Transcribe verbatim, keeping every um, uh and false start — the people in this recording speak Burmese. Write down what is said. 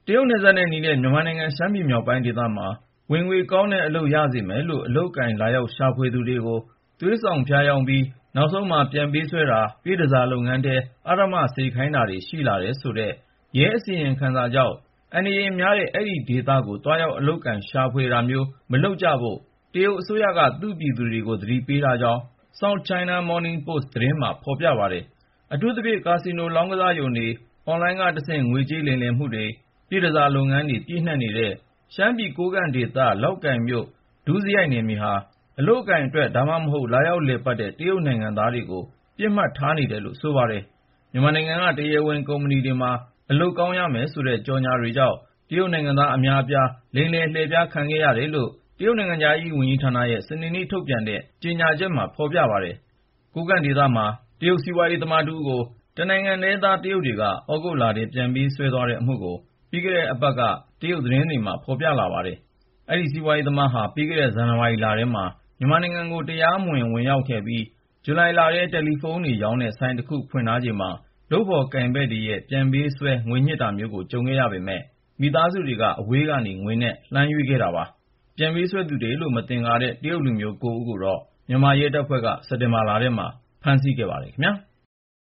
တရုတ်နယ်စပ်နဲ့နီးတဲ့မြန်မာနိုင်ငံရှမ်းပြည်မြောက်ပိုင်းဒေသမှာဝင်ငွေကောင်းတဲ့အလုပ်ရစေမယ်လို့အလုပ်အကိုင်လာရောက်ရှာဖွေသူတွေကိုသွေးဆောင်ဖျားယောင်းပြီးနောက်ဆုံးမှာပြန်ပေးဆွဲတာပြည်တစားလုပ်ငန်းထဲအဓမ္မစေခိုင်းတာတွေရှိလာတယ်ဆိုတဲ့ရဲအစီရင်ခံစာကြောင့်အန္တရာယ်များတဲ့အဲ့ဒီဒေသကိုတွားရောက်အလုပ်အကိုင်ရှာဖွေတာမျိုးမလုပ်ကြဖို့တရုတ်အစိုးရကသူ့ပြည်သူတွေကိုသတိပေးထားကြောင်း South China Morning Post သတင်းမှာဖော်ပြပါတယ်။အထူးသဖြင့်ကာစီနိုလောင်းကစားရုံတွေအွန်လိုင်းကတဆင့်ငွေကြေးလိမ်လည်မှုတွေပြည်တစားလုပ်ငန်းတွေပြည့်နှက်နေတဲ့ရှမ်းပြည်ကိုးကန့်ဒေသလောက်ကိုင်မြို့ဒုစရိုက်နယ်မြေဟာအလုပ်အကိုင်အတွက်ဒါမှမဟုတ်လာရောက်လည်ပတ်တဲ့တရုတ်နိုင်ငံသားတွေကိုပြစ်မှတ်ထားနေတယ်လို့ဆိုပါတယ်။မြန်မာနိုင်ငံကတရားဝင်ကုမ္ပဏီတွေမှာအလုပ်ကောင်းရမယ်ဆိုတဲ့ကြော်ညာတွေကြောင့်တရုတ်နိုင်ငံသားအများအပြားလိမ်လည်လှည့်ဖျားခံခဲ့ရတယ်လို့တရုတ်နိုင်ငံခြားရေးဝန်ကြီးဌာနရဲ့စနေနေ့ထုတ်ပြန်တဲ့ကြေညာချက်မှာဖော်ပြပါတယ်။ကိုးကန့်ဒေသမှာတရုတ်စီးပွားရေးသမားတဦးကိုတနိုင်ငံထဲသားတရုတ်တွေကသြဂုတ်လထဲပြန်ပေးဆွဲသွားတဲ့အမှုကိုပြီးခဲ့တဲ့အပတ်ကတရုတ်သတင်းတွေမှာဖော်ပြလာပါတယ်။အဲဒီစီးပွားရေးသမားဟာပြီးခဲ့တဲ့ဇန်နဝါရီလထဲမှာမြန်မာနိုင်ငံကိုတရားမဝင်ဝင်ရောက်ခဲ့ပြီးဇူလိုင်လထဲတယ်လီဖုန်းတွေရောင်းတဲ့ဆိုင်တစ်ခုဖွင့်ထားချိန်မှာလုပ်ဖော်ကိုင်ဘက်တွေရဲ့ပြန်ပေးဆွဲငွေညှစ်တာမျိုးကိုကြုံခဲ့ရပေမယ့်မိသားစုတွေကအဝေးကနေငွေနဲ့လှမ်းရွေးခဲ့တာပါ။ပြန်ပေးဆွဲသူတွေလို့မသင်္ကာတဲ့တရုတ်လူမျိုးကိုးဦးကိုတော့မြန်မာရဲတပ်ဖွဲ့ကစက်တင်ဘာလထဲမှာဖမ်းဆီးခဲ့ပါတယ်ခင်ဗျာ။